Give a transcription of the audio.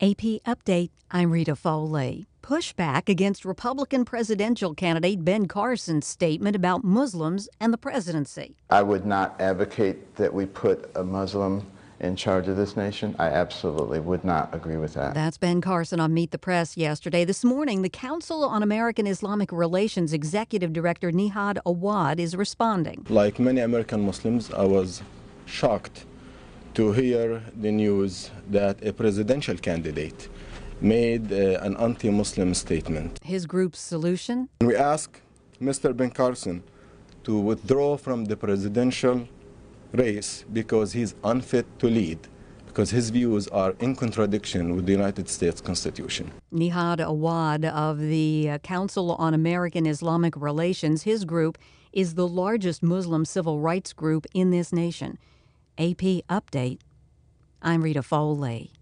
AP Update, I'm Rita Foley. Pushback against Republican presidential candidate Ben Carson's statement about Muslims and the presidency. I would not advocate that we put a Muslim in charge of this nation. I absolutely would not agree with that. That's Ben Carson on Meet the Press yesterday. This morning, the Council on American Islamic Relations Executive Director Nihad Awad is responding. Like many American Muslims, I was shocked to hear the news that a presidential candidate made an anti-Muslim statement. His group's solution? We ask Mr. Ben Carson to withdraw from the presidential race because he's unfit to lead, because his views are in contradiction with the United States Constitution. Nihad Awad of the Council on American Islamic Relations, his group is the largest Muslim civil rights group in this nation. AP Update, I'm Rita Foley.